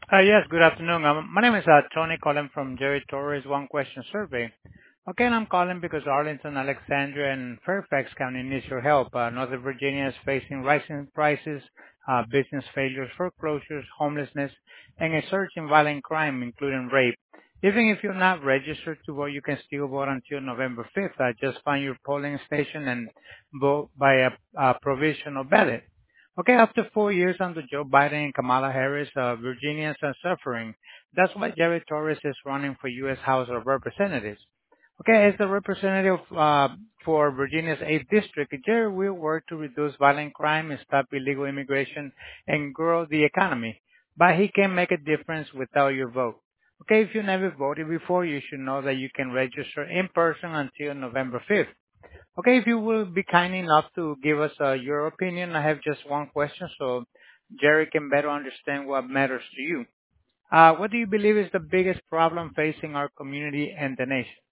Yes, good afternoon. My name is Tony calling from Jerry Torres One Question Survey. Okay, and I'm calling because Arlington, Alexandria, and Fairfax County needs your help. Northern Virginia is facing rising prices, business failures, foreclosures, homelessness, and a surge in violent crime, including rape. Even if you're not registered to vote, you can still vote until November 5th. Just find your polling station and vote by a provisional ballot. Okay, after 4 years under Joe Biden and Kamala Harris, Virginians are suffering. That's why Jerry Torres is running for U.S. House of Representatives. Okay, as the representative for Virginia's 8th district, Jerry will work to reduce violent crime and stop illegal immigration and grow the economy. But he can make a difference without your vote. Okay, if you never voted before, you should know that you can register in person until November 5th. Okay, if you will be kind enough to give us your opinion, I have just one question so Jerry can better understand what matters to you. What do you believe is the biggest problem facing our community and the nation?